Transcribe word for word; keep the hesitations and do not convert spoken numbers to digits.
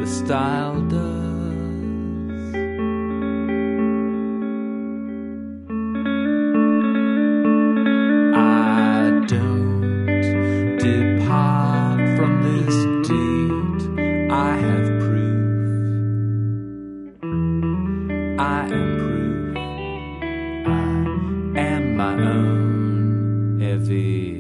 the style does. I don't depart from this date. I have proof. I am proof. I am my own heavy